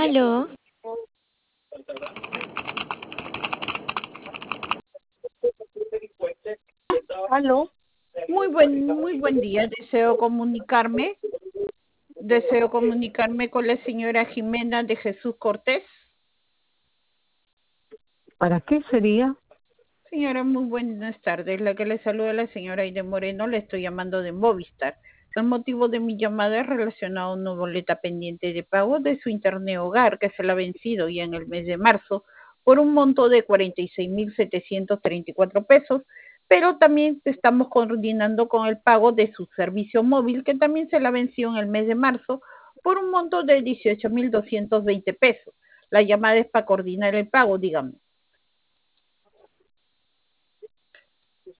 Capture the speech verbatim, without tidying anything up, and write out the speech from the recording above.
Aló, Aló, Muy buen, muy buen día. Deseo comunicarme, deseo comunicarme con la señora Jimena de Jesús Cortés. ¿para qué sería? Señora, muy buenas tardes. La que le saluda la señora Aide Moreno, le estoy llamando de Movistar. El motivo de mi llamada es relacionado a una boleta pendiente de pago de su internet hogar que se la ha vencido ya en el mes de marzo por un monto de cuarenta y seis mil setecientos treinta y cuatro pesos, pero también estamos coordinando con el pago de su servicio móvil que también se la venció en el mes de marzo por un monto de dieciocho mil doscientos veinte pesos. La llamada es para coordinar el pago, dígame.